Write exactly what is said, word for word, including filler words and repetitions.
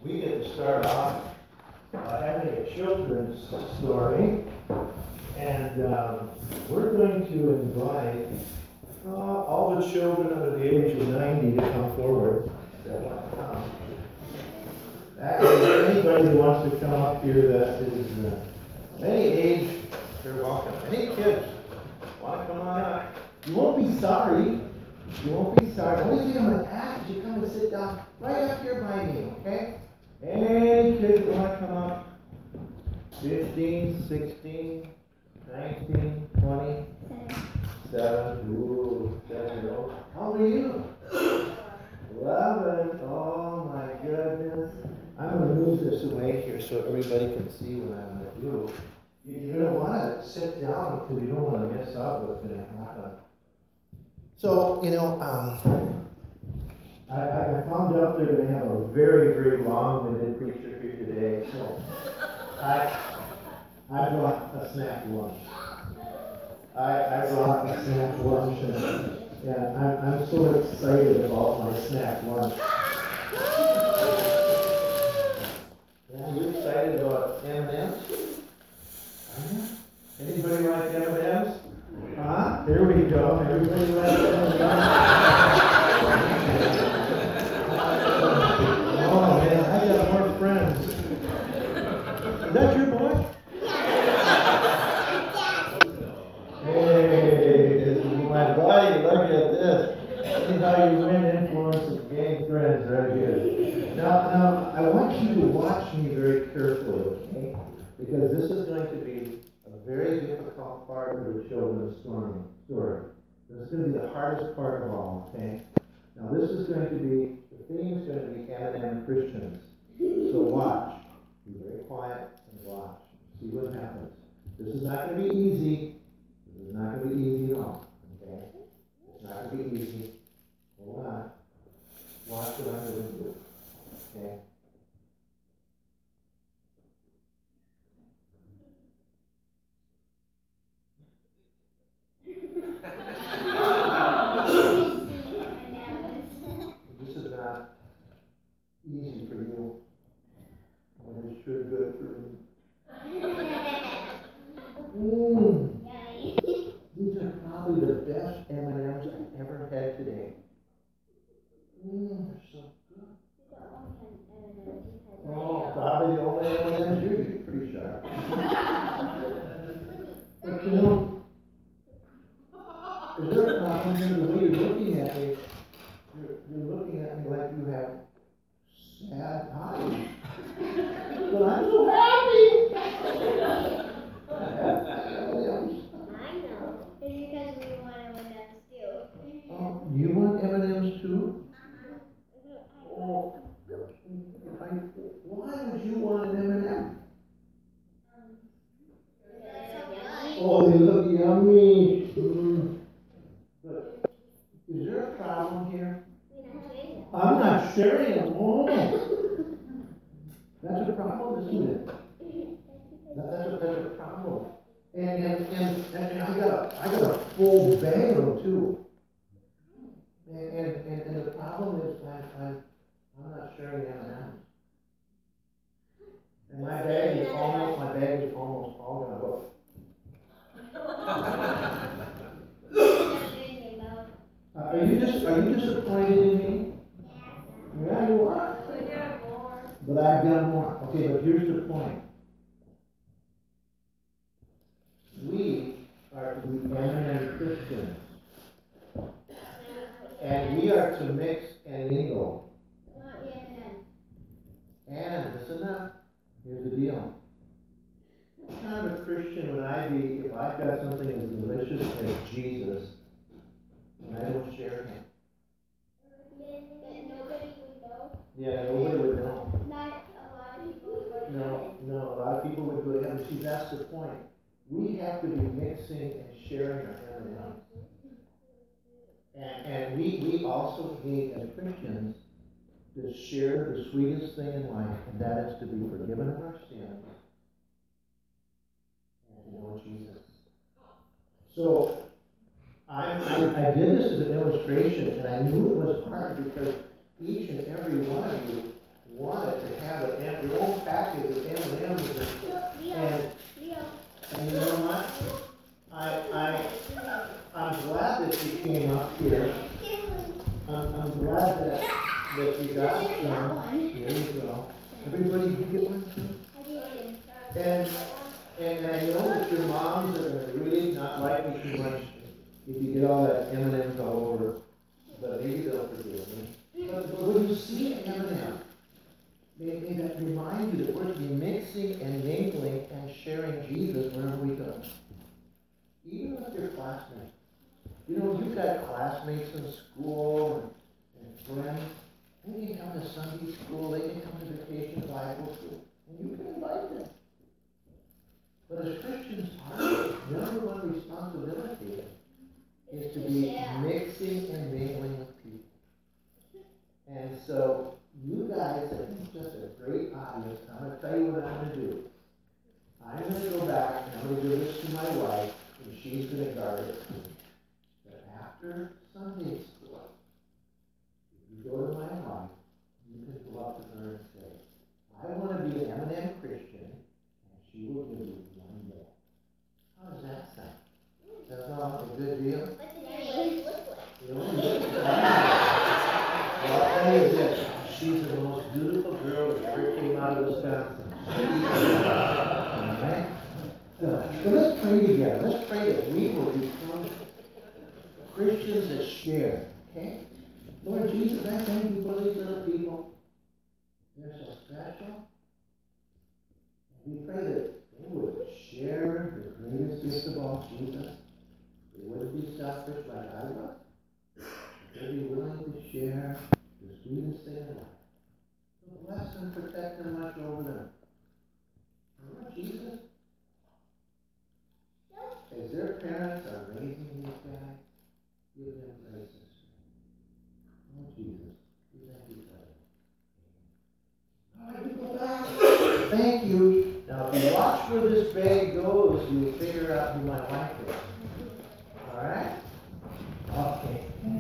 we get to start off by having a children's story. And um, we're going to invite uh, all the children under the age of ninety to come forward. Um, actually, anybody who wants to come up here that is uh, any age, they're welcome. Any kids want to come on up? You won't be sorry. You won't be sorry. The only thing I'm going to ask is you come and sit down right up here by me, okay? Any kids want to come up? fifteen, sixteen, nineteen, twenty, seven, ooh, seven year old. How old are you? eleven. Oh my goodness. I'm going to move this away here so everybody can see what I'm going to do. You're going to want to sit down because you don't want to miss out what's going to happen. So, you know, um, I, I found out they're going to have a very, very long-winded preacher here today. So I, I brought a snack lunch. I, I brought a snack lunch, and, and I'm, I'm so excited about my snack lunch. Yeah, you excited about M and M's? Anybody like M and M's? Huh? Here we go. Everybody likes M and M's. Oh man, I got more friends. Is that your boy? Hey, my buddy, look at this. This is how you win influence and gain friends right here. Now, now, I want you to watch me very carefully, okay? Because this is going to be a very difficult part of the children's story. This is going to be the hardest part of all, okay? Now, this is going to be, the theme is going to be M and M Christians. So watch. Be very quiet and watch. See what happens. This is not going to be easy. This is not going to be easy at all, okay? It's not going to be easy. Hold on. Watch what I'm going to do, okay? This is not easy for you. And it's sure good for me. Mm. These are probably the best M and M's I've ever had today. Mm, they're so good. Oh, probably the only M and M's you eat. Pretty sharp. But you know, is there a problem here? The way you're looking at me, you're, you're looking at me like you have sad eyes. But I'm so happy. I know. It's because we want M and M's too. Oh, you want M and M's too? Oh, I, why would you want an M and M? Oh, they look yummy. Mm. But is there a problem here? I'm not sharing them. Oh, that's a problem, isn't it? That, that's, a, that's a problem. And and, and, and I got a, I got a full bag of them too. And and, and, and the problem is I'm, I'm, I'm not sharing M and M's. And my bag is almost my bag is almost all gonna go. Uh, are you just are you disappointed in me? Yeah, you are. But I've got more. Okay, but here's the point. We are to be M and M Christians. And we are to mix and mingle. And listen up. Here's the deal. I'm a Christian when I be, if I've got something as delicious as Jesus, and I don't share him. Yeah, nobody would know. Not a lot of people would No, no, a lot of people would go to heaven. See, that's the point. We have to be mixing and sharing our M and M's. And, and we, we also need, as Christians, to share the sweetest thing in life, and that is to be forgiven of our sins and to know Jesus. So, I, I, I did this as an illustration, and I knew it was hard because each and every one of you wanted to have M and M's. And, and you know what? I, I, I'm glad that you came up here. I'm, I'm glad that, that you got some. Here you go. Everybody, you get one too? And, and I know that your moms are gonna really not like me too much if you get all that M and M's all over, but maybe they'll forgive me. But, but when you see an M and M, may, may that remind you that we're to be mixing and mingling and sharing Jesus wherever we go. Even with your classmates. You know, you've got classmates in school and, and friends. They can come to Sunday school, they can come to vacation Bible school, and you can invite them. But as Christians, our number one responsibility is to be mixing and mingling with people. And so, you guys, I think it's just a great audience. I'm going to tell you what I'm going to do. I'm going to go back and I'm going to give this to my wife, and she's going to guard it. But after Sunday school, if you go to my wife, you can go up to her and say, I want to be an M and M Christian, and she will give you one day. How does that sound? Does that sound like a good deal? What did you look like? You know, well, I'll tell you this. She's the most beautiful girl that ever came out of Wisconsin. Alright? So, so let's pray together. Let's pray that we will become Christians that share. Okay? Lord Jesus, I thank you for these little people. They're so special. And we pray that they would share the greatest gift of all, Jesus. They wouldn't be selfish like I was. They'd be willing to share the sweetest thing in life. So bless them, protect them, watch over them. Lord Jesus, as their parents are raising these guys, give them graces. Oh Jesus, we thank you for that. All right, we go back. Thank you. Now, if you watch where this bag goes, you'll figure out who my wife is. All right? Okay.